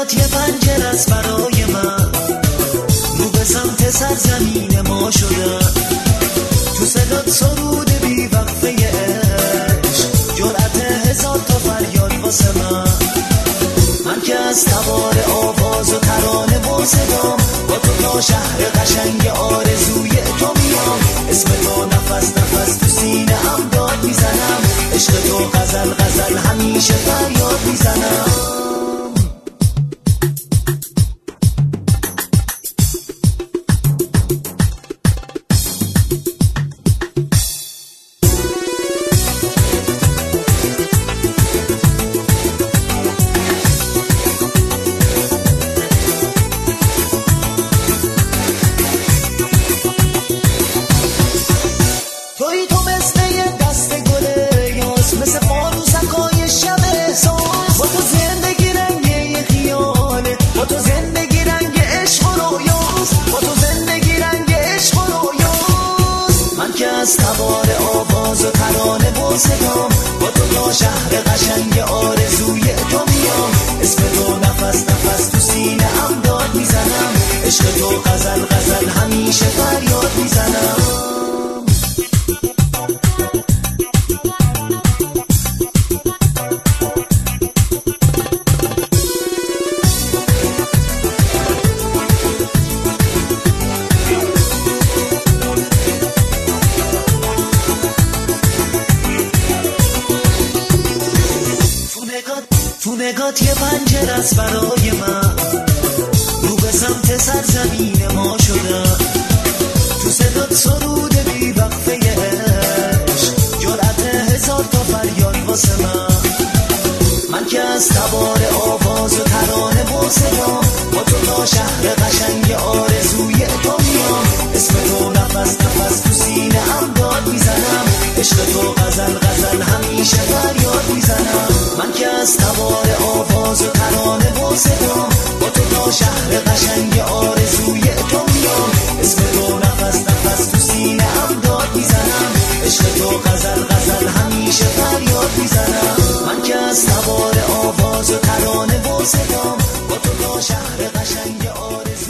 نگات یه پنجره است برای من، رو به سمت سرزمین ما شدن. تو صدات سرود بی وقفه عشق، جرأت هزار تا فریاد واسه من که از تبار آواز و ترانه و صدام، با تو تا شهر قشنگ آرزوی تو میام. اسم تو نفس نفس تو سینه هم داد میزنم، عشق تو غزل غزل همیشه فریاد میزنم. توی تو مثل یه دست گله یاس، مثل فانوسکای شب احساس. با تو زندگی رنگ یه خیاله، با تو زندگی رنگ عشق و رویاست، با تو زندگی رنگ عشق و رویاست. من که از تبار آواز و ترانه و صدام، با تو تا شهر قشنگ آرزوی تو میام. اسم تو نفس نفس تو سینه هم داد میزنم، عشق تو غزل غزل همیشه فریاد میزنم. تو نگات یه پنجره است برای من، رو به سمت سرزمین ما شدن. تو صدات سرود بی وقفه عشق، جرأت هزار تا فریاد واسه من که از تبار آواز و ترانه و صدام، با تو تا شهر قشنگ آرزوی تو میام. اسم تو نفس نفس تو سینه هم داد میزنم، عشق تو غزل غزل همیشه فریاد میزنم. من که از تبار آواز و ترانه و صدام، با تو تا شهر قشنگ آرزوی تو میام. اسم تو نفس نفس تو سینه هم داد میزنم، عشق تو غزل غزل همیشه فریاد میزنم. من که از تبار آواز و ترانه و صدام، با تو تا شهر قشنگ آرزوی